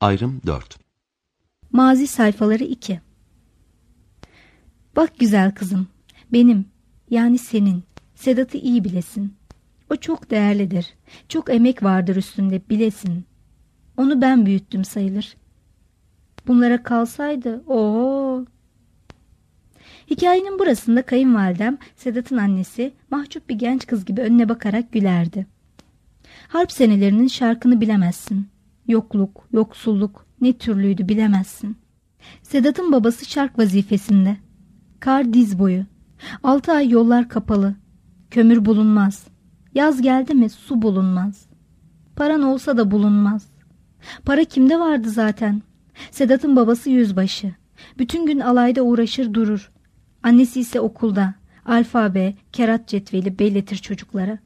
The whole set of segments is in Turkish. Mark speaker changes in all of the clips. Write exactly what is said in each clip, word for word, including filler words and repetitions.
Speaker 1: Ayrım dört.
Speaker 2: Mazi sayfaları iki. Bak güzel kızım, benim, yani senin, Sedat'ı iyi bilesin. O çok değerlidir, çok emek vardır üstünde, bilesin. Onu ben büyüttüm sayılır. Bunlara kalsaydı, ooo. Hikayenin burasında kayınvalidem, Sedat'ın annesi, mahcup bir genç kız gibi önüne bakarak gülerdi. Harp senelerinin şarkını bilemezsin. Yokluk, yoksulluk ne türlüydü bilemezsin. Sedat'ın babası şark vazifesinde. Kar diz boyu. Altı ay yollar kapalı. Kömür bulunmaz. Yaz geldi mi su bulunmaz. Paran olsa da bulunmaz. Para kimde vardı zaten? Sedat'ın babası yüzbaşı. Bütün gün alayda uğraşır durur. Annesi ise okulda. Alfabe, kerat cetveli belletir çocuklara.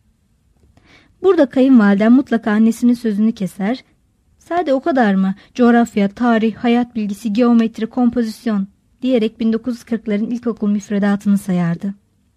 Speaker 2: Burada kayınvaliden mutlaka annesinin sözünü keser. Sade o kadar mı? Coğrafya, tarih, hayat bilgisi, geometri, kompozisyon diyerek bin dokuz yüz kırkların ilkokul müfredatını sayardı.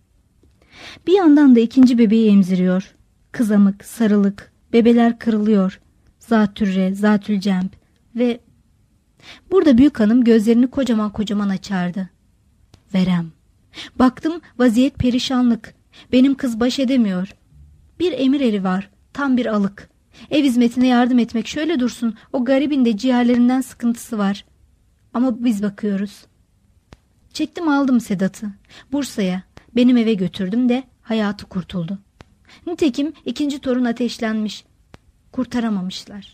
Speaker 2: Bir yandan da ikinci bebeği emziriyor. Kızamık, sarılık, bebeler kırılıyor. Zatürre, zatülcemp ve... Burada büyük hanım gözlerini kocaman kocaman açardı. Verem. Baktım vaziyet perişanlık. Benim kız baş edemiyor. Bir emir eri var, tam bir alık. Ev hizmetine yardım etmek şöyle dursun, o garibin de ciğerlerinden sıkıntısı var. Ama biz bakıyoruz. Çektim aldım Sedat'ı. Bursa'ya, benim eve götürdüm de hayatı kurtuldu. Nitekim ikinci torun ateşlenmiş. Kurtaramamışlar.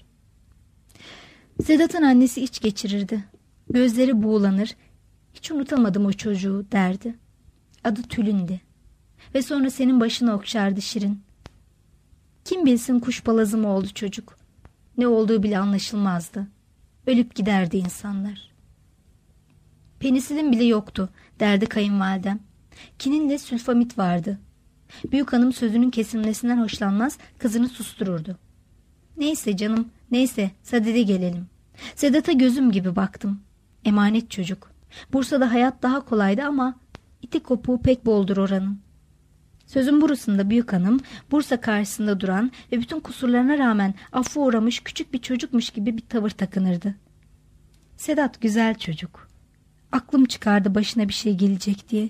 Speaker 2: Sedat'ın annesi iç geçirirdi. Gözleri buğulanır. Hiç unutamadım o çocuğu derdi. Adı Tülün'di. Ve sonra senin başına okşardı Şirin. Kim bilsin kuşbalazı mı oldu çocuk. Ne olduğu bile anlaşılmazdı. Ölüp giderdi insanlar. Penisilin bile yoktu derdi kayınvalidem. Kininle sülfamit vardı. Büyük hanım sözünün kesilmesinden hoşlanmaz, kızını sustururdu. Neyse canım, neyse sadede gelelim. Sedat'a gözüm gibi baktım. Emanet çocuk. Bursa'da hayat daha kolaydı ama iti kopuğu pek boldur oranın. Sözün burasında büyük hanım, Bursa karşısında duran ve bütün kusurlarına rağmen affa uğramış küçük bir çocukmuş gibi bir tavır takınırdı. Sedat güzel çocuk. Aklım çıkardı başına bir şey gelecek diye.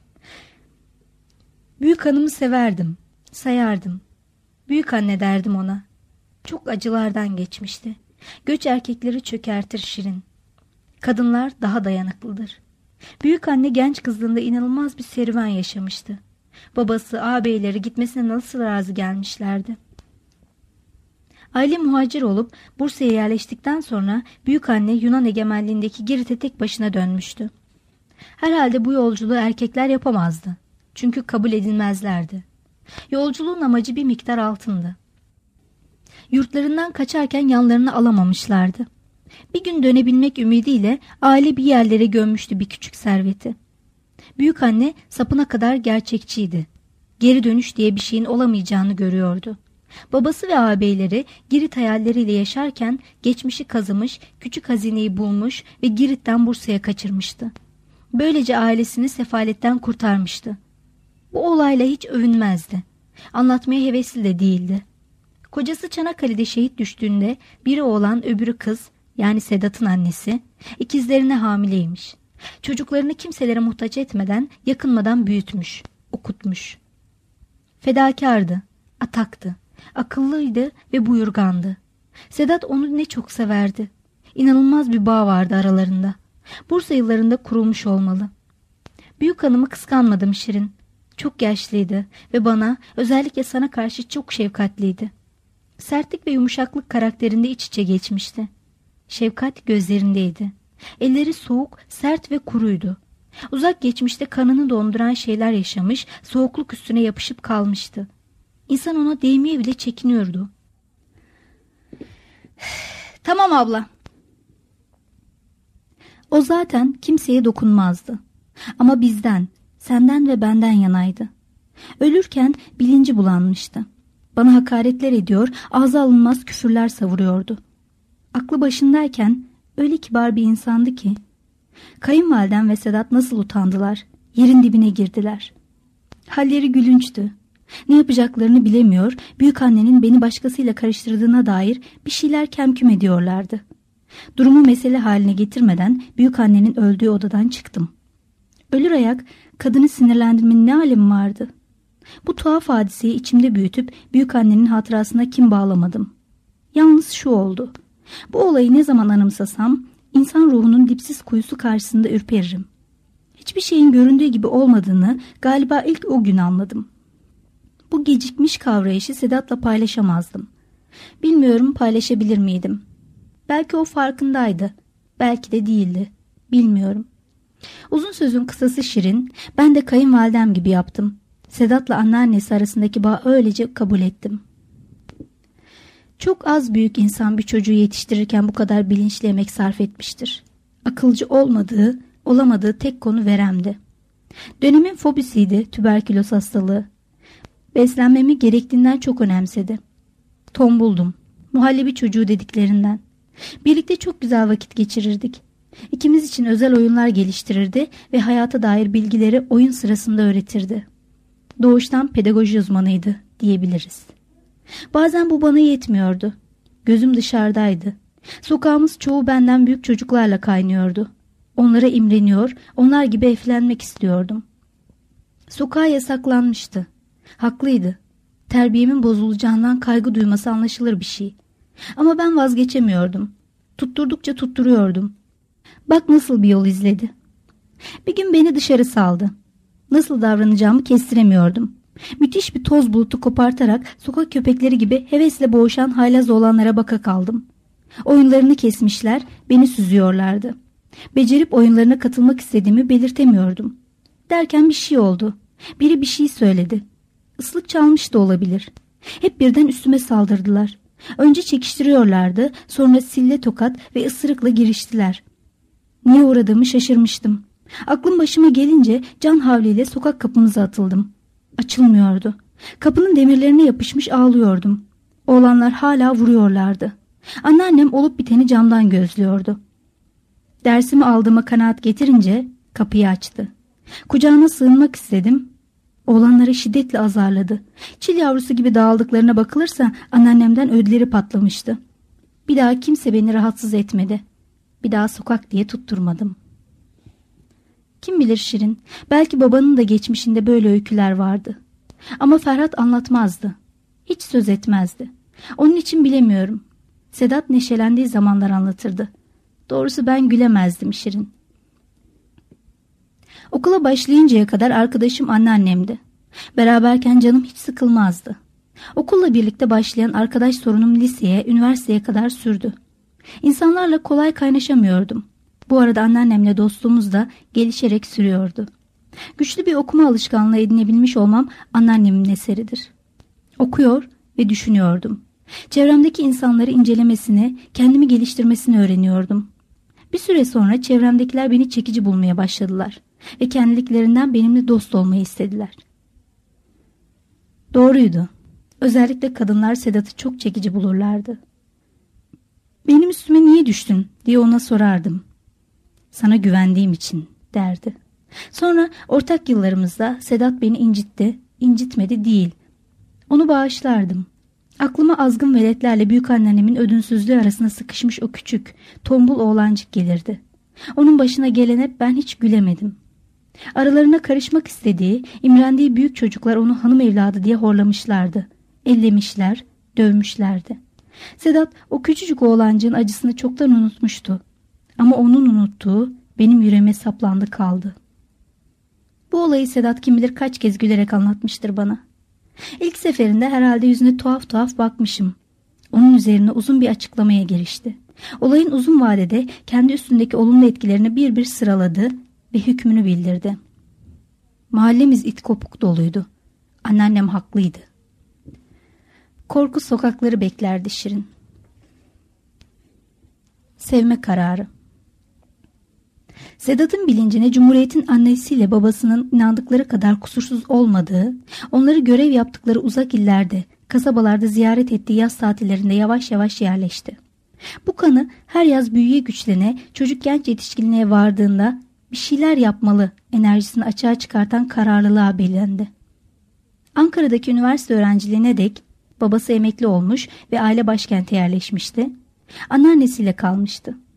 Speaker 2: Büyük hanımı severdim, sayardım. Büyük anne derdim ona. Çok acılardan geçmişti. Göç erkekleri çökertir Şirin. Kadınlar daha dayanıklıdır. Büyük anne genç kızlığında inanılmaz bir serüven yaşamıştı. Babası, ağabeyleri gitmesine nasıl razı gelmişlerdi. Aile muhacir olup Bursa'ya yerleştikten sonra büyük anne Yunan egemenliğindeki Girit'e tek başına dönmüştü. Herhalde bu yolculuğu erkekler yapamazdı. Çünkü kabul edilmezlerdi. Yolculuğun amacı bir miktar altındı. Yurtlarından kaçarken yanlarına alamamışlardı. Bir gün dönebilmek ümidiyle aile bir yerlere gömmüştü bir küçük serveti. Büyük anne sapına kadar gerçekçiydi. Geri dönüş diye bir şeyin olamayacağını görüyordu. Babası ve ağabeyleri Girit hayalleriyle yaşarken geçmişi kazımış, küçük hazineyi bulmuş ve Girit'ten Bursa'ya kaçırmıştı. Böylece ailesini sefaletten kurtarmıştı. Bu olayla hiç övünmezdi. Anlatmaya hevesli de değildi. Kocası Çanakkale'de şehit düştüğünde biri oğlan öbürü kız, yani Sedat'ın annesi, ikizlerine hamileymiş. Çocuklarını kimselere muhtaç etmeden, yakınmadan büyütmüş, okutmuş. Fedakardı, ataktı, akıllıydı ve buyurgandı. Sedat onu ne çok severdi. İnanılmaz bir bağ vardı aralarında. Bursa yıllarında kurulmuş olmalı. Büyük hanımı kıskanmadım Şirin. Çok yaşlıydı ve bana, özellikle sana karşı çok şefkatliydi. Sertlik ve yumuşaklık karakterinde iç içe geçmişti. Şefkat gözlerindeydi. Elleri soğuk, sert ve kuruydu. Uzak geçmişte kanını donduran şeyler yaşamış, soğukluk üstüne yapışıp kalmıştı. İnsan ona değmeye bile çekiniyordu. Tamam abla. O zaten kimseye dokunmazdı. Ama bizden, senden ve benden yanaydı. Ölürken bilinci bulanmıştı. Bana hakaretler ediyor, ağza alınmaz küfürler savuruyordu. Aklı başındayken öyle kibar bir insandı ki. Kayınvalidem ve Sedat nasıl utandılar, yerin dibine girdiler. Halleri gülünçtü. Ne yapacaklarını bilemiyor, büyükannenin beni başkasıyla karıştırdığına dair bir şeyler kemküm ediyorlardı. Durumu mesele haline getirmeden büyükannenin öldüğü odadan çıktım. Ölür ayak kadını sinirlendirmenin ne alemi vardı? Bu tuhaf hadiseyi içimde büyütüp büyükannenin hatırasına kin bağlamadım. Yalnız şu oldu. Bu olayı ne zaman anımsasam insan ruhunun dipsiz kuyusu karşısında ürperirim. Hiçbir şeyin göründüğü gibi olmadığını galiba ilk o gün anladım. Bu gecikmiş kavrayışı Sedat'la paylaşamazdım. Bilmiyorum paylaşabilir miydim? Belki o farkındaydı. Belki de değildi. Bilmiyorum. Uzun sözün kısası Şirin, ben de kayınvalidem gibi yaptım. Sedat'la anneannesi arasındaki bağı öylece kabul ettim. Çok az büyük insan bir çocuğu yetiştirirken bu kadar bilinçli emek sarf etmiştir. Akılcı olmadığı, olamadığı tek konu veremdi. Dönemin fobisiydi tüberküloz hastalığı. Beslenmemi gerektiğinden çok önemsedi. Tombuldum. Muhallebi çocuğu dediklerinden. Birlikte çok güzel vakit geçirirdik. İkimiz için özel oyunlar geliştirirdi ve hayata dair bilgileri oyun sırasında öğretirdi. Doğuştan pedagoji uzmanıydı diyebiliriz. Bazen bu bana yetmiyordu. Gözüm dışarıdaydı. Sokağımız çoğu benden büyük çocuklarla kaynıyordu. Onlara imreniyor, onlar gibi eflenmek istiyordum. Sokağa yasaklanmıştı. Haklıydı. Terbiyemin bozulacağından kaygı duyması anlaşılır bir şey. Ama ben vazgeçemiyordum. Tutturdukça tutturuyordum. Bak nasıl bir yol izledi. Bir gün beni dışarı saldı. Nasıl davranacağımı kestiremiyordum. Müthiş bir toz bulutu kopartarak sokak köpekleri gibi hevesle boğuşan haylaz olanlara baka kaldım. Oyunlarını kesmişler, beni süzüyorlardı. Becerip oyunlarına katılmak istediğimi belirtemiyordum. Derken bir şey oldu. Biri bir şey söyledi. Islık çalmış da olabilir. Hep birden üstüme saldırdılar. Önce çekiştiriyorlardı, sonra sille tokat ve ısırıkla giriştiler. Niye uğradığımı şaşırmıştım. Aklım başıma gelince can havliyle sokak kapımıza atıldım. Açılmıyordu. Kapının demirlerine yapışmış ağlıyordum. Oğlanlar hala vuruyorlardı. Anneannem olup biteni camdan gözlüyordu. Dersimi aldığıma kanaat getirince kapıyı açtı. Kucağına sığınmak istedim. Oğlanları şiddetle azarladı. Çil yavrusu gibi dağıldıklarına bakılırsa anneannemden ödleri patlamıştı. Bir daha kimse beni rahatsız etmedi. Bir daha sokak diye tutturmadım. Kim bilir Şirin, belki babanın da geçmişinde böyle öyküler vardı. Ama Ferhat anlatmazdı. Hiç söz etmezdi. Onun için bilemiyorum. Sedat neşelendiği zamanlar anlatırdı. Doğrusu ben gülemezdim Şirin. Okula başlayıncaya kadar arkadaşım anneannemdi. Beraberken canım hiç sıkılmazdı. Okulla birlikte başlayan arkadaş sorunum liseye, üniversiteye kadar sürdü. İnsanlarla kolay kaynaşamıyordum. Bu arada anneannemle dostluğumuz da gelişerek sürüyordu. Güçlü bir okuma alışkanlığı edinebilmiş olmam anneannemin eseridir. Okuyor ve düşünüyordum. Çevremdeki insanları incelemesini, kendimi geliştirmesini öğreniyordum. Bir süre sonra çevremdekiler beni çekici bulmaya başladılar ve kendiliklerinden benimle dost olmayı istediler. Doğruydu. Özellikle kadınlar Sedat'ı çok çekici bulurlardı. Benim üstüme niye düştün diye ona sorardım. Sana güvendiğim için derdi. Sonra ortak yıllarımızda Sedat beni incitti, incitmedi değil. Onu bağışlardım. Aklıma azgın veletlerle büyükanneannemin ödünsüzlüğü arasında sıkışmış o küçük, tombul oğlancık gelirdi. Onun başına gelene ben hiç gülemedim. Aralarına karışmak istediği, imrendiği büyük çocuklar onu hanım evladı diye horlamışlardı. Ellemişler, dövmüşlerdi. Sedat o küçücük oğlancığın acısını çoktan unutmuştu. Ama onun unuttuğu benim yüreğime saplandı kaldı. Bu olayı Sedat kim bilir kaç kez gülerek anlatmıştır bana. İlk seferinde herhalde yüzüne tuhaf tuhaf bakmışım. Onun üzerine uzun bir açıklamaya girişti. Olayın uzun vadede kendi üstündeki olumlu etkilerini bir bir sıraladı ve hükmünü bildirdi. Mahallemiz it kopuk doluydu. Anneannem haklıydı. Korku sokakları beklerdi Şirin. Sevme kararı. Sedat'ın bilincine Cumhuriyet'in annesiyle babasının inandıkları kadar kusursuz olmadığı, onları görev yaptıkları uzak illerde, kasabalarda ziyaret ettiği yaz tatillerinde yavaş yavaş yerleşti. Bu kanı her yaz büyüye güçlene, çocuk genç yetişkinliğe vardığında bir şeyler yapmalı enerjisini açığa çıkartan kararlılığa belirlendi. Ankara'daki üniversite öğrenciliğine dek babası emekli olmuş ve aile başkente yerleşmişti. Anneannesiyle kalmıştı.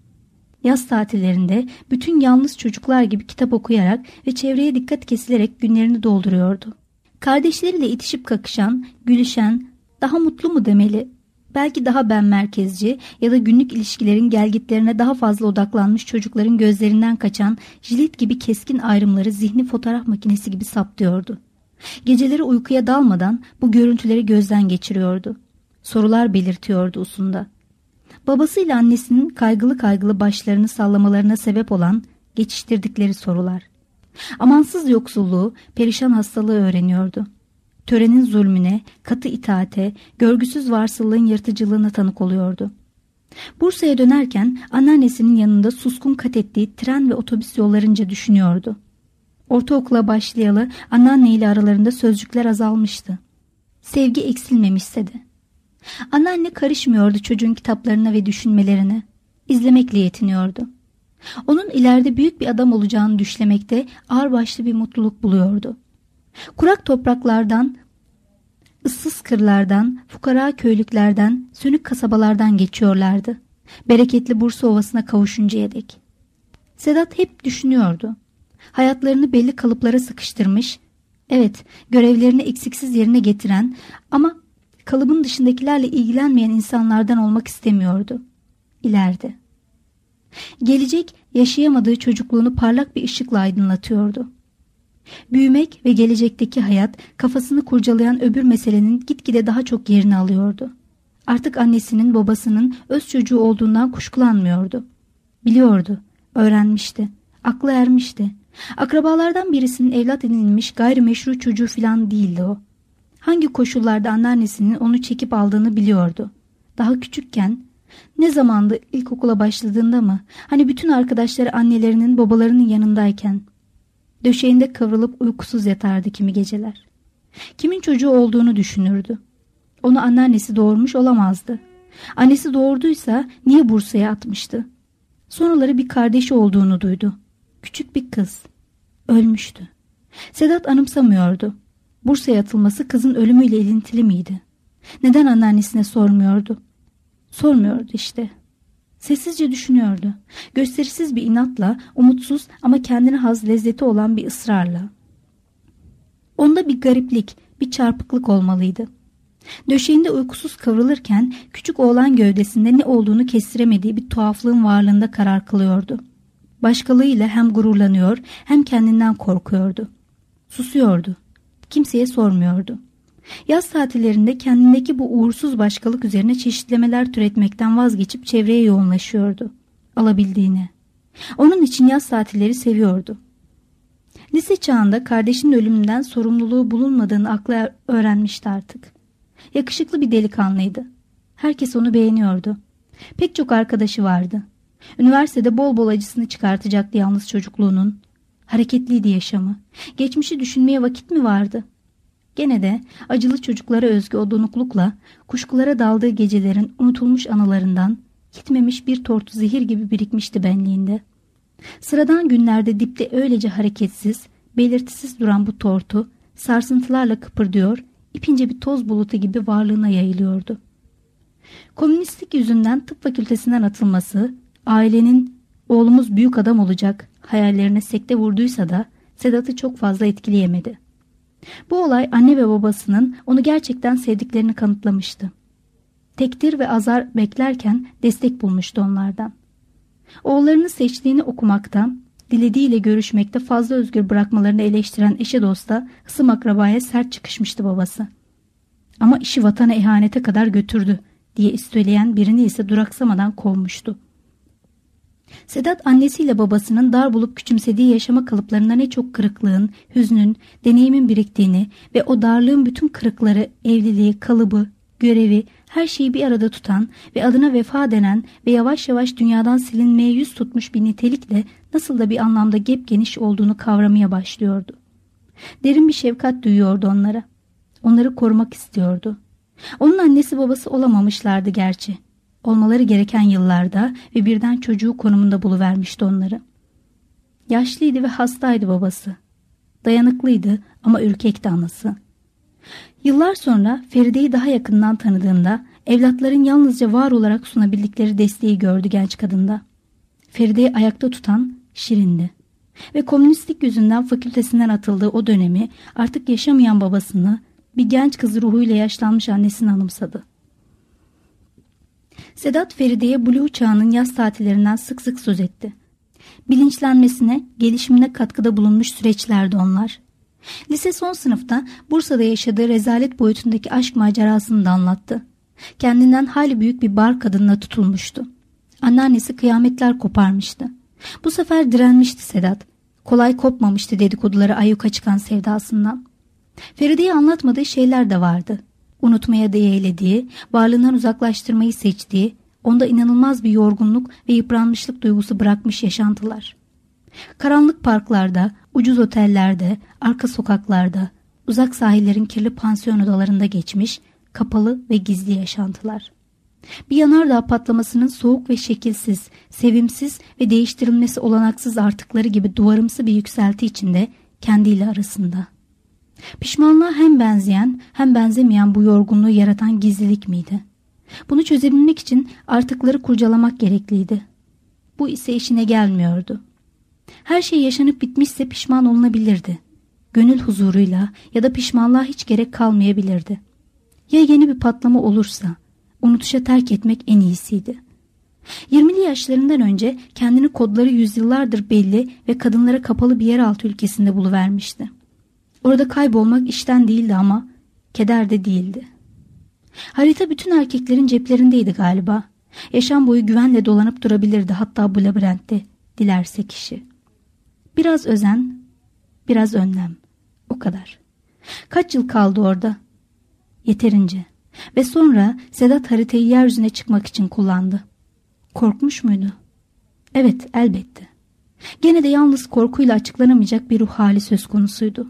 Speaker 2: Yaz tatillerinde bütün yalnız çocuklar gibi kitap okuyarak ve çevreye dikkat kesilerek günlerini dolduruyordu. Kardeşleriyle itişip kakışan, gülüşen, daha mutlu mu demeli, belki daha ben merkezci ya da günlük ilişkilerin gelgitlerine daha fazla odaklanmış çocukların gözlerinden kaçan jilet gibi keskin ayrımları zihni fotoğraf makinesi gibi saptıyordu. Geceleri uykuya dalmadan bu görüntüleri gözden geçiriyordu. Sorular belirtiyordu usunda. Babasıyla annesinin kaygılı kaygılı başlarını sallamalarına sebep olan geçiştirdikleri sorular. Amansız yoksulluğu, perişan hastalığı öğreniyordu. Törenin zulmüne, katı itaate, görgüsüz varsıllığın yırtıcılığına tanık oluyordu. Bursa'ya dönerken anneannesinin yanında suskun kat ettiği tren ve otobüs yollarınca düşünüyordu. Ortaokula başlayalı anneanneyle aralarında sözcükler azalmıştı. Sevgi eksilmemişse de. Anneanne karışmıyordu çocuğun kitaplarına ve düşünmelerine. İzlemekle yetiniyordu. Onun ileride büyük bir adam olacağını düşlemekte ağırbaşlı bir mutluluk buluyordu. Kurak topraklardan, ıssız kırlardan, fukara köylüklerden, sönük kasabalardan geçiyorlardı. Bereketli Bursa Ovası'na kavuşuncaya dek. Sedat hep düşünüyordu. Hayatlarını belli kalıplara sıkıştırmış, evet görevlerini eksiksiz yerine getiren ama kalıbın dışındakilerle ilgilenmeyen insanlardan olmak istemiyordu. İleride. Gelecek yaşayamadığı çocukluğunu parlak bir ışıkla aydınlatıyordu. Büyümek ve gelecekteki hayat kafasını kurcalayan öbür meselenin gitgide daha çok yerini alıyordu. Artık annesinin babasının öz çocuğu olduğundan kuşkulanmıyordu. Biliyordu, öğrenmişti, aklı ermişti. Akrabalardan birisinin evlat edinilmiş gayrimeşru çocuğu falan değildi o. Hangi koşullarda anneannesinin onu çekip aldığını biliyordu. Daha küçükken, ne zamandı ilkokula başladığında mı? Hani bütün arkadaşları annelerinin babalarının yanındayken. Döşeğinde kıvrılıp uykusuz yatardı kimi geceler. Kimin çocuğu olduğunu düşünürdü. Onu anneannesi doğurmuş olamazdı. Annesi doğurduysa niye Bursa'ya atmıştı? Sonraları bir kardeşi olduğunu duydu. Küçük bir kız. Ölmüştü. Sedat anımsamıyordu. Bursa'ya atılması kızın ölümüyle ilintili miydi? Neden anneannesine sormuyordu? Sormuyordu işte. Sessizce düşünüyordu. Gösterişsiz bir inatla, umutsuz ama kendine haz lezzeti olan bir ısrarla. Onda bir gariplik, bir çarpıklık olmalıydı. Döşeğinde uykusuz kıvrılırken küçük oğlan gövdesinde ne olduğunu kestiremediği bir tuhaflığın varlığında karar kılıyordu. Başkalığıyla hem gururlanıyor hem kendinden korkuyordu. Susuyordu. Kimseye sormuyordu. Yaz tatillerinde kendindeki bu uğursuz başkalık üzerine çeşitlemeler türetmekten vazgeçip çevreye yoğunlaşıyordu. Alabildiğine. Onun için yaz tatilleri seviyordu. Lise çağında kardeşinin ölümünden sorumluluğu bulunmadığını akla öğrenmişti artık. Yakışıklı bir delikanlıydı. Herkes onu beğeniyordu. Pek çok arkadaşı vardı. Üniversitede bol bol acısını çıkartacaktı yalnız çocukluğunun. Hareketliydi yaşamı. Geçmişi düşünmeye vakit mi vardı? Gene de acılı çocuklara özgü o donuklukla kuşkulara daldığı gecelerin unutulmuş anılarından gitmemiş bir tortu zehir gibi birikmişti benliğinde. Sıradan günlerde dipte öylece hareketsiz, belirtisiz duran bu tortu sarsıntılarla kıpırdıyor, ipince bir toz bulutu gibi varlığına yayılıyordu. Komünistlik yüzünden tıp fakültesinden atılması, ailenin oğlumuz büyük adam olacak hayallerine sekte vurduysa da Sedat'ı çok fazla etkileyemedi. Bu olay anne ve babasının onu gerçekten sevdiklerini kanıtlamıştı. Tekdir ve azar beklerken destek bulmuştu onlardan. Oğullarını seçtiğini okumaktan, dilediğiyle görüşmekte fazla özgür bırakmalarını eleştiren eşe dosta, hısım akrabaya sert çıkışmıştı babası. Ama işi vatana ihanete kadar götürdü diye söyleyen birini ise duraksamadan kovmuştu. Sedat annesiyle babasının dar bulup küçümsediği yaşama kalıplarında ne çok kırıklığın, hüznün, deneyimin biriktiğini ve o darlığın bütün kırıkları, evliliği, kalıbı, görevi, her şeyi bir arada tutan ve adına vefa denen ve yavaş yavaş dünyadan silinmeye yüz tutmuş bir nitelikle nasıl da bir anlamda gepgeniş olduğunu kavramaya başlıyordu. Derin bir şefkat duyuyordu onlara. Onları korumak istiyordu. Onun annesi babası olamamışlardı gerçi. Olmaları gereken yıllarda ve birden çocuğu konumunda buluvermişti onları. Yaşlıydı ve hastaydı babası. Dayanıklıydı ama ürkekti anası. Yıllar sonra Feride'yi daha yakından tanıdığında evlatların yalnızca var olarak sunabildikleri desteği gördü genç kadında. Feride'yi ayakta tutan Şirin'di. Ve komünistlik yüzünden fakültesinden atıldığı o dönemi artık yaşamayan babasını, bir genç kızı ruhuyla yaşlanmış annesini anımsadı. Sedat Feride'ye Blue çağının yaz tatillerinden sık sık söz etti. Bilinçlenmesine, gelişimine katkıda bulunmuş süreçlerdi onlar. Lise son sınıfta Bursa'da yaşadığı rezalet boyutundaki aşk macerasını da anlattı. Kendinden hayli büyük bir bar kadınına tutulmuştu. Anneannesi kıyametler koparmıştı. Bu sefer direnmişti Sedat. Kolay kopmamıştı dedikoduları ayyuka çıkan sevdasından. Feride'ye anlatmadığı şeyler de vardı. Unutmaya değeylediği, varlığından uzaklaştırmayı seçtiği, onda inanılmaz bir yorgunluk ve yıpranmışlık duygusu bırakmış yaşantılar. Karanlık parklarda, ucuz otellerde, arka sokaklarda, uzak sahillerin kirli pansiyon odalarında geçmiş, kapalı ve gizli yaşantılar. Bir yanardağ patlamasının soğuk ve şekilsiz, sevimsiz ve değiştirilmesi olanaksız artıkları gibi duvarımsı bir yükselti içinde kendiyle arasında. Pişmanlığa hem benzeyen hem benzemeyen bu yorgunluğu yaratan gizlilik miydi? Bunu çözebilmek için artıkları kurcalamak gerekliydi. Bu ise işine gelmiyordu. Her şey yaşanıp bitmişse pişman olunabilirdi. Gönül huzuruyla ya da pişmanlığa hiç gerek kalmayabilirdi. Ya yeni bir patlama olursa, unutuşa terk etmek en iyisiydi. yirmili yaşlarından önce kendini kodları yüzyıllardır belli ve kadınlara kapalı bir yeraltı ülkesinde buluvermişti. Orada kaybolmak işten değildi ama keder de değildi. Harita bütün erkeklerin ceplerindeydi galiba. Yaşam boyu güvenle dolanıp durabilirdi hatta bu labirentte, dilerse kişi. Biraz özen, biraz önlem. O kadar. Kaç yıl kaldı orada? Yeterince. Ve sonra Sedat haritayı yeryüzüne çıkmak için kullandı. Korkmuş muydu? Evet, elbette. Gene de yalnız korkuyla açıklanamayacak bir ruh hali söz konusuydu.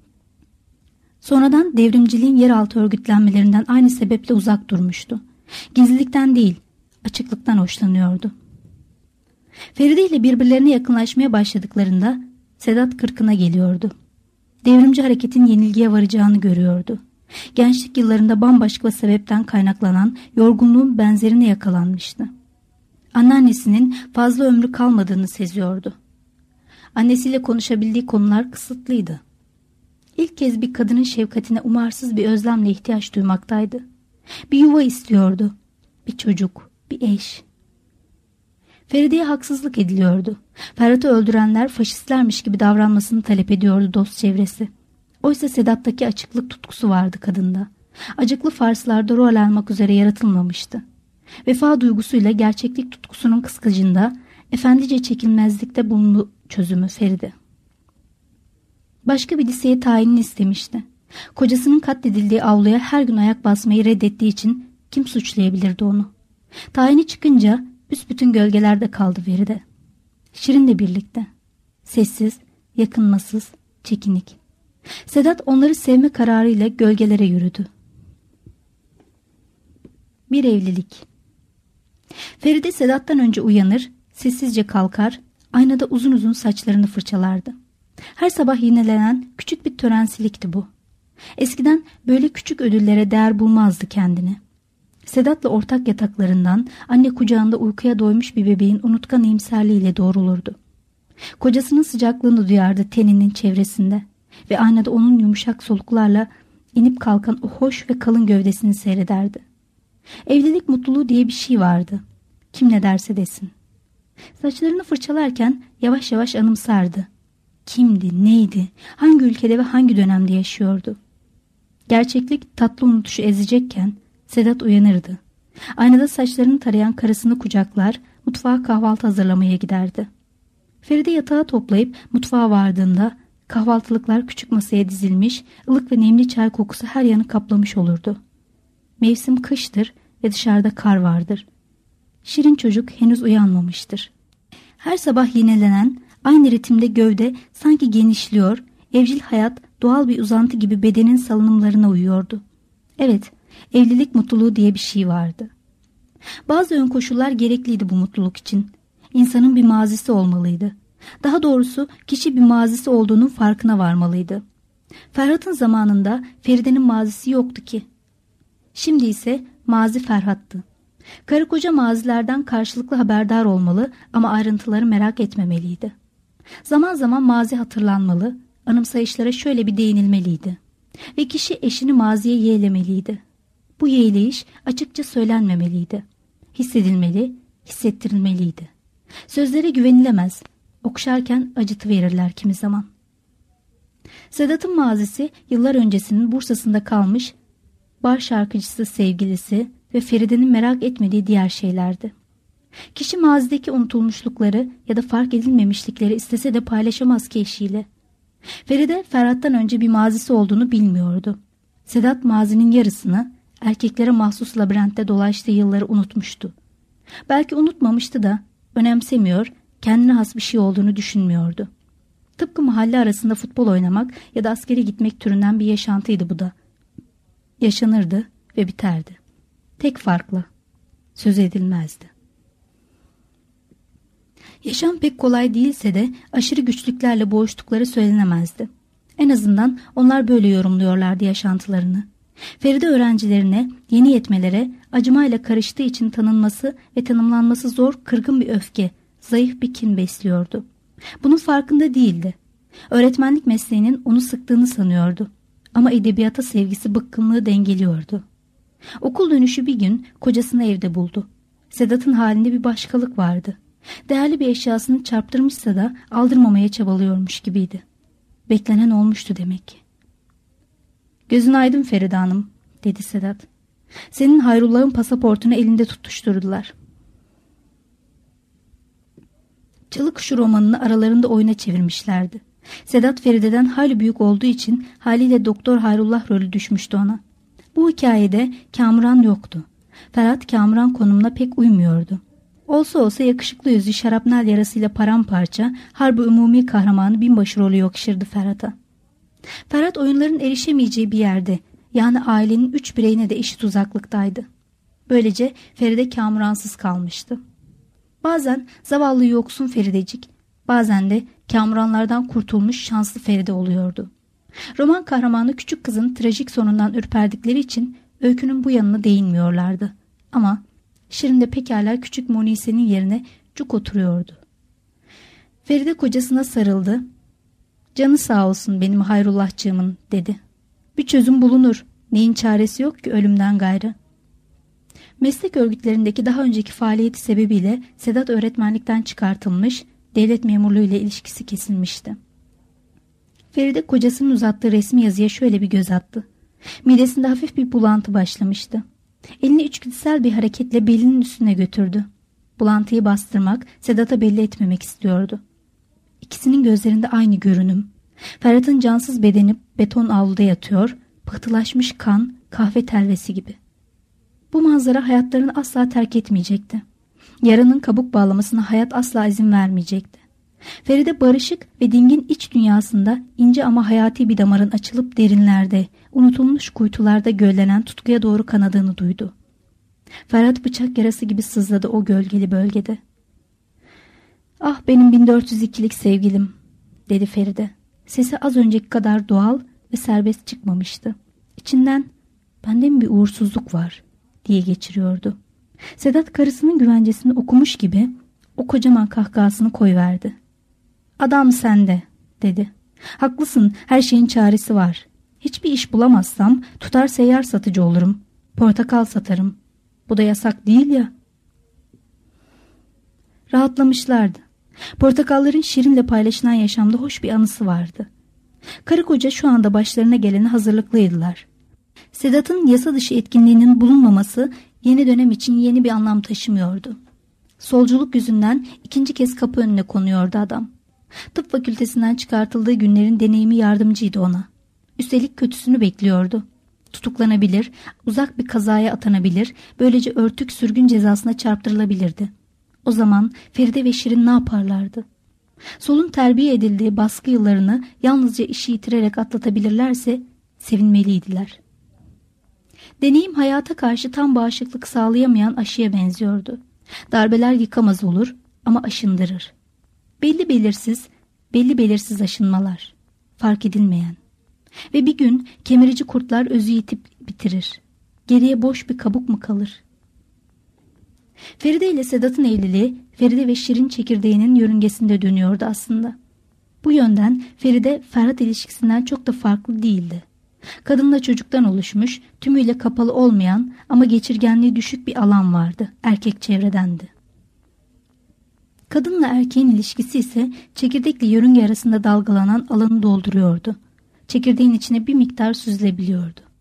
Speaker 2: Sonradan devrimciliğin yeraltı örgütlenmelerinden aynı sebeple uzak durmuştu. Gizlilikten değil, açıklıktan hoşlanıyordu. Feride ile birbirlerine yakınlaşmaya başladıklarında Sedat kırkına geliyordu. Devrimci hareketin yenilgiye varacağını görüyordu. Gençlik yıllarında bambaşka sebepten kaynaklanan yorgunluğun benzerine yakalanmıştı. Anneannesinin fazla ömrü kalmadığını seziyordu. Annesiyle konuşabildiği konular kısıtlıydı. İlk kez bir kadının şefkatine umarsız bir özlemle ihtiyaç duymaktaydı. Bir yuva istiyordu. Bir çocuk, bir eş. Feride'ye haksızlık ediliyordu. Ferhat'ı öldürenler faşistlermiş gibi davranmasını talep ediyordu dost çevresi. Oysa Sedat'taki açıklık tutkusu vardı kadında. Acıklı farslarda rol almak üzere yaratılmamıştı. Vefa duygusuyla gerçeklik tutkusunun kıskacında, efendice çekilmezlikte bulundu çözümü Feride. Başka bir liseye tayinini istemişti. Kocasının katledildiği avluya her gün ayak basmayı reddettiği için kim suçlayabilirdi onu? Tayini çıkınca büsbütün gölgelerde kaldı Feride. Şirin'le birlikte. Sessiz, yakınmasız, çekinik. Sedat onları sevme kararıyla gölgelere yürüdü. Bir evlilik. Feride Sedat'tan önce uyanır, sessizce kalkar, aynada uzun uzun saçlarını fırçalardı. Her sabah yinelenen küçük bir törensilikti bu. Eskiden böyle küçük ödüllere değer bulmazdı kendini. Sedat'la ortak yataklarından anne kucağında uykuya doymuş bir bebeğin unutkan iyimserliğiyle doğrulurdu. Kocasının sıcaklığını duyardı teninin çevresinde ve aynada onun yumuşak soluklarla inip kalkan o hoş ve kalın gövdesini seyrederdi. Evlilik mutluluğu diye bir şey vardı. Kim ne derse desin. Saçlarını fırçalarken yavaş yavaş anımsardı. Kimdi, neydi, hangi ülkede ve hangi dönemde yaşıyordu? Gerçeklik tatlı unutuşu ezecekken Sedat uyanırdı. Aynada saçlarını tarayan karısını kucaklar, mutfağa kahvaltı hazırlamaya giderdi. Feride yatağı toplayıp mutfağa vardığında kahvaltılıklar küçük masaya dizilmiş, ılık ve nemli çay kokusu her yanı kaplamış olurdu. Mevsim kıştır ve dışarıda kar vardır. Şirin çocuk henüz uyanmamıştır. Her sabah yinelenen, aynı ritimde gövde sanki genişliyor, evcil hayat doğal bir uzantı gibi bedenin salınımlarına uyuyordu. Evet, evlilik mutluluğu diye bir şey vardı. Bazı ön koşullar gerekliydi bu mutluluk için. İnsanın bir mazisi olmalıydı. Daha doğrusu kişi bir mazisi olduğunun farkına varmalıydı. Ferhat'ın zamanında Feride'nin mazisi yoktu ki. Şimdi ise mazi Ferhat'tı. Karı koca mazilerden karşılıklı haberdar olmalı ama ayrıntıları merak etmemeliydi. Zaman zaman mazi hatırlanmalı, anımsayışlara şöyle bir değinilmeliydi. Ve kişi eşini maziye yeğlemeliydi. Bu yeğleyiş açıkça söylenmemeliydi. Hissedilmeli, hissettirilmeliydi. Sözlere güvenilemez, okşarken acıtıverirler kimi zaman. Sedat'ın mazisi yıllar öncesinin Bursa'sında kalmış bar şarkıcısı sevgilisi ve Feride'nin merak etmediği diğer şeylerdi. Kişi mazideki unutulmuşlukları ya da fark edilmemişlikleri istese de paylaşamaz ki eşiyle. Feride Ferhat'tan önce bir mazisi olduğunu bilmiyordu. Sedat mazinin yarısını erkeklere mahsus labirentte dolaştığı yılları unutmuştu. Belki unutmamıştı da önemsemiyor, kendine has bir şey olduğunu düşünmüyordu. Tıpkı mahalle arasında futbol oynamak ya da askere gitmek türünden bir yaşantıydı bu da. Yaşanırdı ve biterdi. Tek farkla söz edilmezdi. Yaşam pek kolay değilse de aşırı güçlüklerle boğuştukları söylenemezdi. En azından onlar böyle yorumluyorlardı yaşantılarını. Feride öğrencilerine, yeni yetmelere acımayla karıştığı için tanınması ve tanımlanması zor, kırgın bir öfke, zayıf bir kin besliyordu. Bunun farkında değildi. Öğretmenlik mesleğinin onu sıktığını sanıyordu. Ama edebiyata sevgisi bıkkınlığı dengeliyordu. Okul dönüşü bir gün kocasını evde buldu. Sedat'ın halinde bir başkalık vardı. Değerli bir eşyasını çarptırmışsa da aldırmamaya çabalıyormuş gibiydi. Beklenen olmuştu demek ki. "Gözün aydın Feride Hanım," dedi Sedat. "Senin Hayrullah'ın pasaportunu elinde tutuşturdular." Çalıkuşu romanını aralarında oyuna çevirmişlerdi. Sedat Feride'den hayli büyük olduğu için haliyle Doktor Hayrullah rolü düşmüştü ona. Bu hikayede Kamuran yoktu. Ferhat Kamuran konumuna pek uymuyordu. Olsa olsa yakışıklı yüzü şarapnel yarasıyla paramparça, harbi umumi kahramanı binbaşı rolü yakışırdı Ferhat'a. Ferhat oyunların erişemeyeceği bir yerde, yani ailenin üç bireyine de eşit uzaklıktaydı. Böylece Feride Kamuransız kalmıştı. Bazen zavallı yoksun Feridecik, bazen de Kamuranlardan kurtulmuş şanslı Feride oluyordu. Roman kahramanı küçük kızın trajik sonundan ürperdikleri için öykünün bu yanına değinmiyorlardı. Ama Şirin de pekala küçük Munise'nin yerine cuk oturuyordu. Feride kocasına sarıldı. "Canı sağ olsun benim Hayrullahcığımın," dedi. "Bir çözüm bulunur. Neyin çaresi yok ki ölümden gayrı." Meslek örgütlerindeki daha önceki faaliyeti sebebiyle Sedat öğretmenlikten çıkartılmış, devlet memurluğuyla ilişkisi kesilmişti. Feride kocasının uzattığı resmi yazıya şöyle bir göz attı. Midesinde hafif bir bulantı başlamıştı. Elini içgüdüsel bir hareketle belinin üstüne götürdü. Bulantıyı bastırmak, Sedat'a belli etmemek istiyordu. İkisinin gözlerinde aynı görünüm. Ferhat'ın cansız bedeni beton avluda yatıyor, pıhtılaşmış kan, kahve telvesi gibi. Bu manzara hayatlarını asla terk etmeyecekti. Yaranın kabuk bağlamasına hayat asla izin vermeyecekti. Feride barışık ve dingin iç dünyasında ince ama hayati bir damarın açılıp derinlerde, unutulmuş kuytularda göllenen tutkuya doğru kanadığını duydu. Ferhat bıçak yarası gibi sızladı o gölgeli bölgede. "Ah benim bin dört yüz ikilik sevgilim," dedi Feride. Sesi az önceki kadar doğal ve serbest çıkmamıştı. İçinden "Bende mi bir uğursuzluk var?" diye geçiriyordu. Sedat karısının güvencesini okumuş gibi o kocaman kahkahasını koyverdi. "Adam sende," dedi. "Haklısın, her şeyin çaresi var. Hiçbir iş bulamazsam tutar seyyar satıcı olurum. Portakal satarım. Bu da yasak değil ya." Rahatlamışlardı. Portakalların Şirin'le paylaşılan yaşamda hoş bir anısı vardı. Karı koca şu anda başlarına gelene hazırlıklıydılar. Sedat'ın yasa dışı etkinliğinin bulunmaması yeni dönem için yeni bir anlam taşımıyordu. Solculuk yüzünden ikinci kez kapı önüne konuyordu adam. Tıp fakültesinden çıkartıldığı günlerin deneyimi yardımcıydı ona. Üstelik kötüsünü bekliyordu. Tutuklanabilir, uzak bir kazaya atanabilir, böylece örtük sürgün cezasına çarptırılabilirdi. O zaman Feride ve Şirin ne yaparlardı? Sol'un terbiye edildiği baskı yıllarını yalnızca işi yitirerek atlatabilirlerse sevinmeliydiler. Deneyim hayata karşı tam bağışıklık sağlayamayan aşıya benziyordu. Darbeler yıkamaz olur ama aşındırır. Belli belirsiz, belli belirsiz aşınmalar. Fark edilmeyen. Ve bir gün kemirici kurtlar özü yitip bitirir. Geriye boş bir kabuk mu kalır? Feride ile Sedat'ın evliliği Feride ve Şirin çekirdeğinin yörüngesinde dönüyordu aslında. Bu yönden Feride Ferhat ilişkisinden çok da farklı değildi. Kadınla çocuktan oluşmuş, tümüyle kapalı olmayan ama geçirgenliği düşük bir alan vardı, erkek çevredendi. Kadınla erkeğin ilişkisi ise çekirdekle yörünge arasında dalgalanan alanı dolduruyordu. Çekirdeğin içine bir miktar süzülebiliyordu.